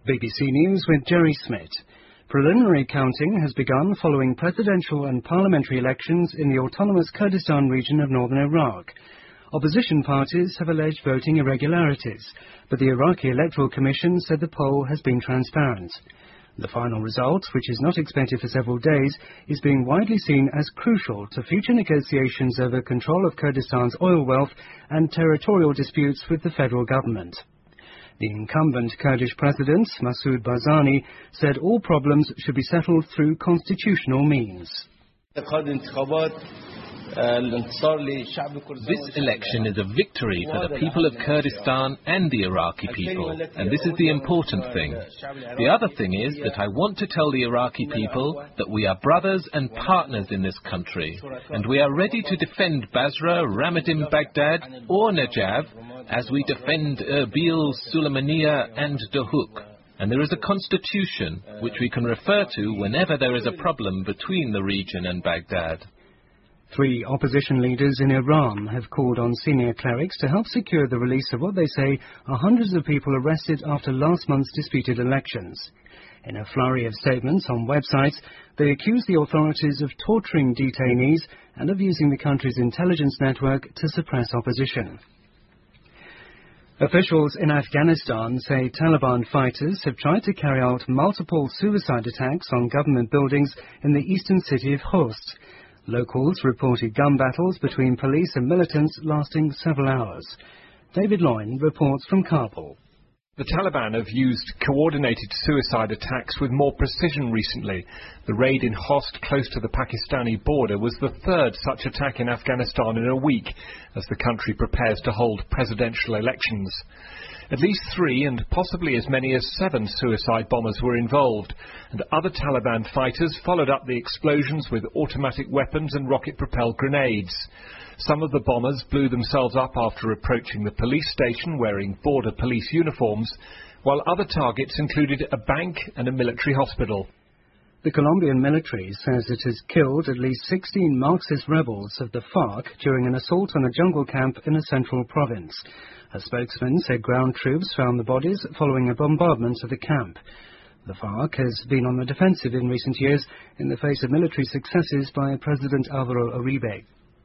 BBC News with Jerry Smith. Preliminary counting has begun following presidential and parliamentary elections in the autonomous Kurdistan region of northern Iraq. Opposition parties have alleged voting irregularities, but the Iraqi Electoral Commission said the poll has been transparent. The final result, which is not expected for several days, is being widely seen as crucial to future negotiations over control of Kurdistan's oil wealth and territorial disputes with the federal government. The incumbent Kurdish president, Masoud Barzani, said all problems should be settled through constitutional means. This election is a victory for the people of Kurdistan and the Iraqi people, and this is the important thing. The other thing is that I want to tell the Iraqi people that we are brothers and partners in this country, and we are ready to defend Basra, Ramadim, Baghdad or Najaf as we defend Erbil, Sulaymaniyah and Duhok. And there is a constitution which we can refer to whenever there is a problem between the region and Baghdad. 3 opposition leaders in Iran have called on senior clerics to help secure the release of what they say are hundreds of people arrested after last month's disputed elections. In a flurry of statements on websites, they accuse the authorities of torturing detainees and of using the country's intelligence network to suppress opposition. Officials in Afghanistan say Taliban fighters have tried to carry out multiple suicide attacks on government buildings in the eastern city of Khost. Locals reported gun battles between police and militants lasting several hours. David Loyne reports from Kabul. The Taliban have used coordinated suicide attacks with more precision recently. The raid in Khost, close to the Pakistani border, was the 3rd such attack in Afghanistan in a week, as the country prepares to hold presidential elections. At least 3 and possibly as many as 7 suicide bombers were involved, and other Taliban fighters followed up the explosions with automatic weapons and rocket-propelled grenades. Some of the bombers blew themselves up after approaching the police station wearing border police uniforms, while other targets included a bank and a military hospital. The Colombian military says it has killed at least 16 Marxist rebels of the FARC during an assault on a jungle camp in a central province. A spokesman said ground troops found the bodies following a bombardment of the camp. The FARC has been on the defensive in recent years in the face of military successes by President Álvaro Uribe.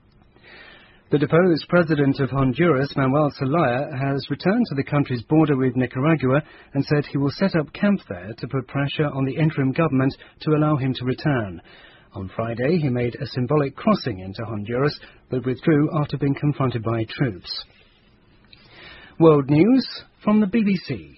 The deposed president of Honduras, Manuel Zelaya, has returned to the country's border with Nicaragua and said he will set up camp there to put pressure on the interim government to allow him to return. On Friday, he made a symbolic crossing into Honduras, but withdrew after being confronted by troops. World News from the BBC.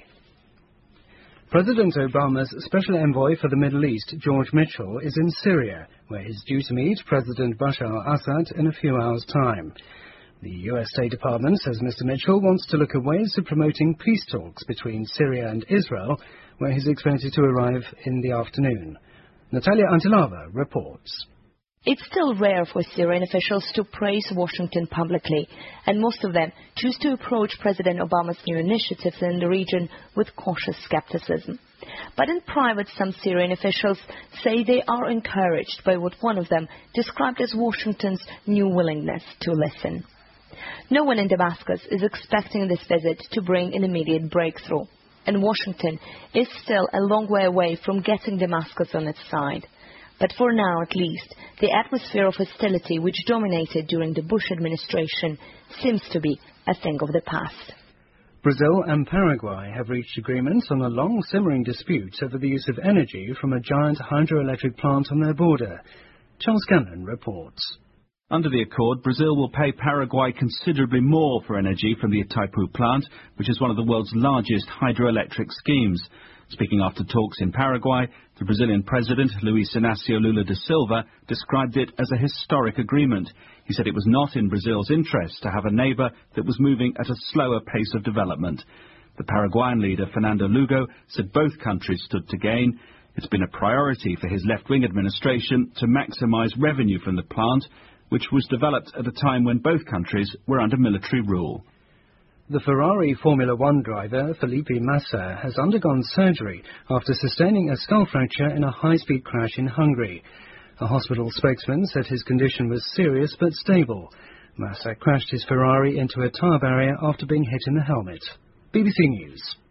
President Obama's Special Envoy for the Middle East, George Mitchell, is in Syria, where he's due to meet President Bashar al-Assad in a few hours' time. The US State Department says Mr. Mitchell wants to look at ways of promoting peace talks between Syria and Israel, where he's expected to arrive in the afternoon. Natalia Antilava reports. It's still rare for Syrian officials to praise Washington publicly, and most of them choose to approach President Obama's new initiatives in the region with cautious skepticism. But in private, some Syrian officials say they are encouraged by what one of them described as Washington's new willingness to listen. No one in Damascus is expecting this visit to bring an immediate breakthrough, and Washington is still a long way away from getting Damascus on its side. But for now, at least, the atmosphere of hostility which dominated during the Bush administration seems to be a thing of the past. Brazil and Paraguay have reached agreement on a long-simmering dispute over the use of energy from a giant hydroelectric plant on their border. Charles Cannon reports. Under the accord, Brazil will pay Paraguay considerably more for energy from the Itaipu plant, which is one of the world's largest hydroelectric schemes. Speaking after talks in Paraguay, the Brazilian president, Luiz Inácio Lula da Silva, described it as a historic agreement. He said it was not in Brazil's interest to have a neighbour that was moving at a slower pace of development. The Paraguayan leader, Fernando Lugo, said both countries stood to gain. It's been a priority for his left-wing administration to maximise revenue from the plant, which was developed at a time when both countries were under military rule. The Ferrari Formula One driver, Felipe Massa, has undergone surgery after sustaining a skull fracture in a high-speed crash in Hungary. A hospital spokesman said his condition was serious but stable. Massa crashed his Ferrari into a tyre barrier after being hit in the helmet. BBC News.